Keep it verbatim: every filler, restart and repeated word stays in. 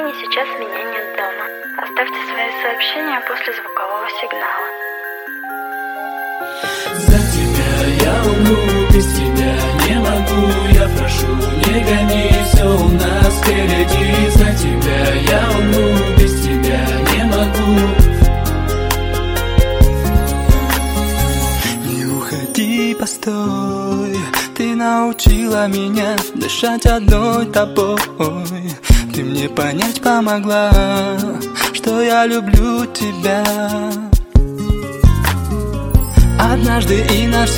сожалению, сейчас меня нет дома. Оставьте свои сообщения после звукового сигнала. За тебя я умру, без тебя не могу. Я прошу, не гони, все у нас впереди. За тебя я умру, без тебя не могу. Не уходи, постой. Ты научила меня дышать одной тобой. Ты мне понять помогла, что я люблю тебя. Однажды и навсегда.